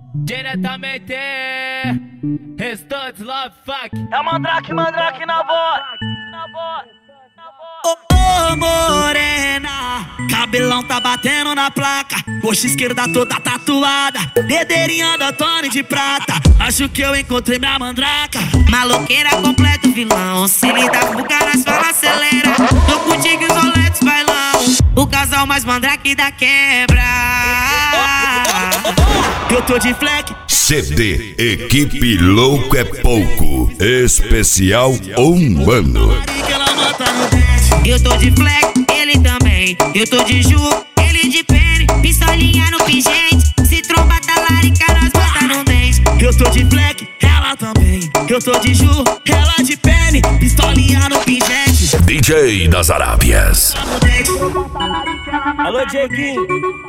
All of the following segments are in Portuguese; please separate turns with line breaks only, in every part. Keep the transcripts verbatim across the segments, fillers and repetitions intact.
Diretamente, Restantes Love Fuck.
É o Mandrake, Mandrake na voz, na voz, na voz.
Ô, oh, oh, morena, cabelão tá batendo na placa, coxa esquerda toda tatuada, dedeirinha da Tony de prata. Acho que eu encontrei minha mandraca, maloqueira completa vilão. Se lidar com o cara, fala acelera. Tô contigo e os Rolex bailão, o casal mais mandrake da quebra. Eu tô de fleck.
C D Equipe Louco é Pouco, especial um ano.
Eu tô de fleck, ele também. Eu tô de Ju, ele de pene. Pistolinha no pingente, se tromba talarica nós bota no dente. Eu tô de fleck, ela também. Eu tô de Ju, ela de pene. Pistolinha no pingente,
D J das Arábias.
Alô, Dieguinho.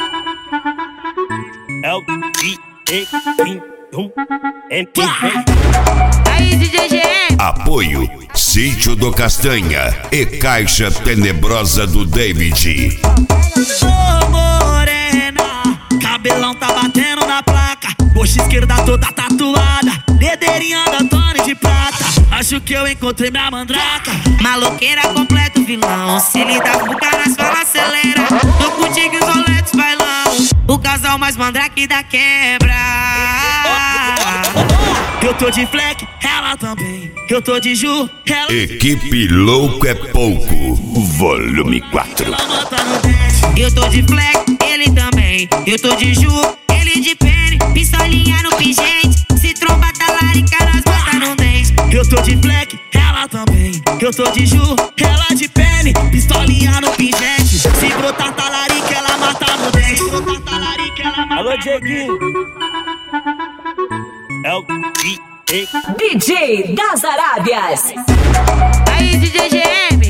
É o D J M P B.
aí D J G M.
Apoio Sítio do Castanha e Caixa Tenebrosa do David.
Ô, oh, morena, cabelão tá batendo na placa, coxa esquerda toda tatuada, dedeirinha da Tony de prata. Acho que eu encontrei minha mandraca, maloqueira completa vilão. Se lidar com o cara, fala acelera. Tô contigo e os Rolex bailão, o casal mais mandrake da quebra. Eu tô de fleck, ela também. Eu tô de Ju, ela...
Equipe Louco é Pouco, volume quatro.
Eu tô de fleck, ele também. Eu tô de Ju, ele de pene. Pistolinha no pingente, se tromba talarica nós bota no dente. Eu tô de fleck, ela também. Eu tô de Ju, ela de pene. Pistolinha no pingente, se brotar talarica ela mata no dente. Se brotar talarica ela mata.
Alô, Dieguinho. É o D J
D J das Arábias.
aí D J G M.